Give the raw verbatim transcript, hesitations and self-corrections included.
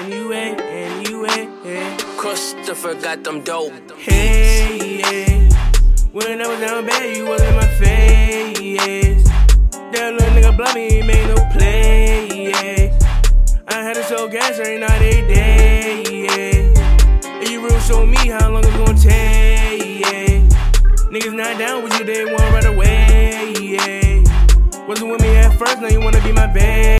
anyway, anyway. Christopher got them dope. Hey, yeah. When I was down bad, you wasn't in my face. That little nigga blow me, he made no play, yeah. I had to show gas every night, every day, yeah. And you real show me how long it's gonna take, yeah. Niggas not down with you, they want right away, yeah. Wasn't with me at first, now you wanna be my babe.